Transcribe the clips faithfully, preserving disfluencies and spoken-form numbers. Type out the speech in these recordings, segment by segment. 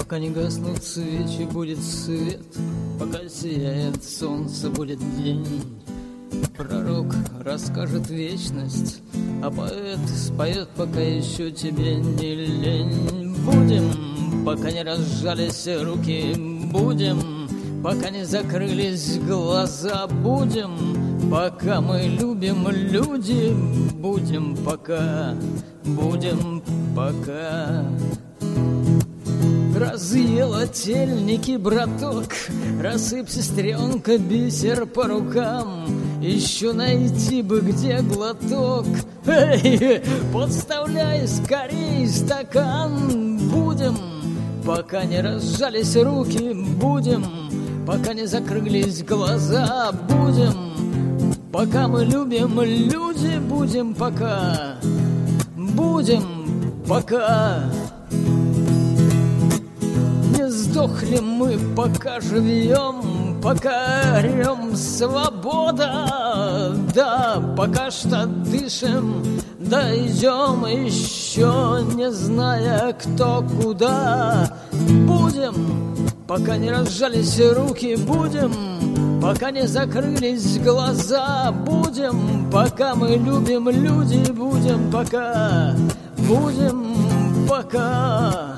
Пока не гаснут свечи, будет свет, пока сияет солнце, будет день. Пророк расскажет вечность, а поэт споет, пока еще тебе не лень. Будем, пока не разжались руки, будем, пока не закрылись глаза, будем, пока мы любим, люди, будем, пока, будем, пока. Разъела тельники, браток, рассыпь, сестренка, бисер по рукам. Еще найти бы где глоток. Эй, подставляй скорей стакан. Будем, пока не разжались руки, будем, пока не закрылись глаза, будем, пока мы любим, люди, будем, пока, будем, пока. Не сдохли мы, пока живем, пока орем свобода, да, пока что дышим, дойдем еще, не зная кто куда. Будем, пока не разжались руки, будем, пока не закрылись глаза, будем, пока мы любим, люди, будем, пока, будем, пока.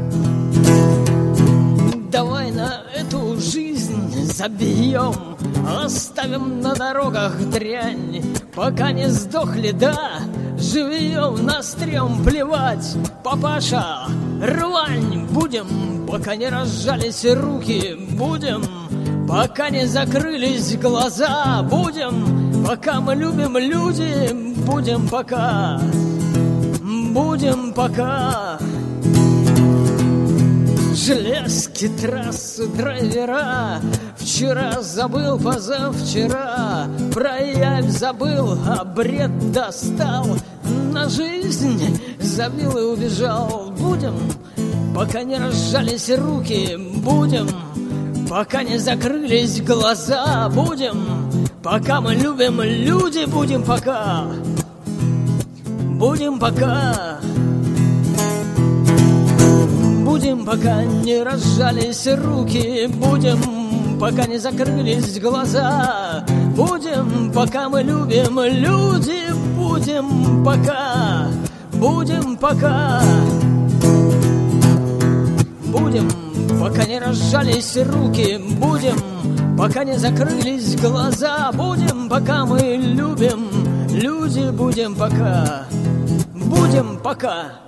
Давай на эту жизнь забьем, оставим на дорогах дрянь, пока не сдохли, да, живьем, настрем плевать. Папаша, рвань, будем, пока не разжались руки, будем, пока не закрылись глаза, будем, пока мы любим, люди, будем, пока, будем, пока. Железки, трассы, драйвера, вчера забыл, позавчера, про явь забыл, а бред достал, на жизнь забил и убежал. Будем, пока не разжались руки, будем, пока не закрылись глаза, будем, пока мы любим, люди, будем, пока, будем, пока. Будем, пока не разжались руки, будем, пока не закрылись глаза, будем, пока мы любим, люди, будем, пока, будем, пока. Будем, пока не разжались руки, будем, пока не закрылись глаза, будем, пока мы любим, люди, будем, пока, будем, пока.